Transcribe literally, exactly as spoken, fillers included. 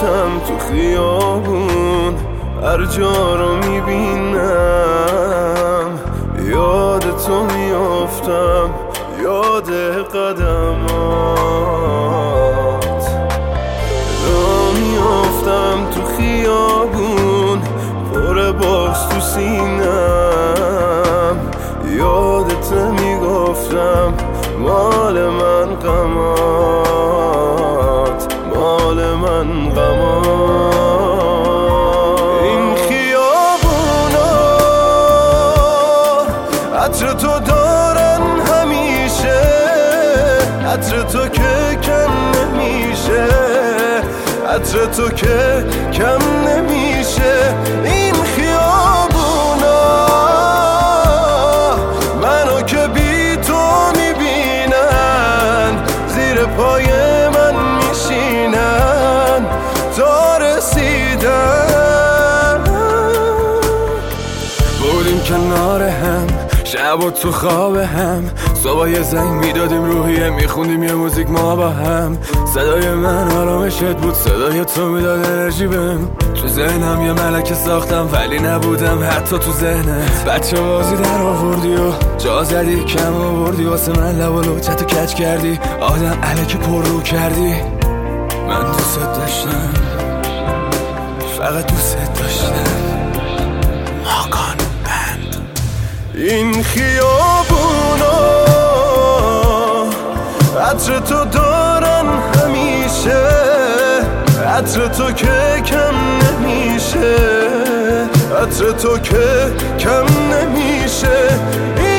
میفتم تو خیابون، هر جا رو میبینم یاد تو میافتم، یاد قدمات را میافتم تو خیابون، پر باز تو سینم یادت میگفتم مال من غمات، مال من غمات. این خیابونا عطر تو دارن همیشه، عطر تو که کم نمیشه، عطر تو که کم نمیشه. این خیابونا منو که بی تو میبینن، زیر پای من میشینن تا رسیدن. بودیم کنار هم، شب و تو خواب هم، صبح یه زنگ میدادیم روحیه، میخوندیم یه موزیک ما با هم. صدای من آرامشت بود، صدای تو میداد انرژی بهم. تو ذهنم یه ملکه ساختم ولی نبودم حتی تو ذهنت. بچه بازی در آوردی و جا زدی کم آوردی، واسه من لب و لوچتو کج کردی، آدم الکی پر رو کردی. من دوست داشتم، فقط دوست داشتم. ماکان بند. این خیابونا عطر تو دارن همیشه، عطر تو که کم نمیشه، عطر تو که کم نمیشه.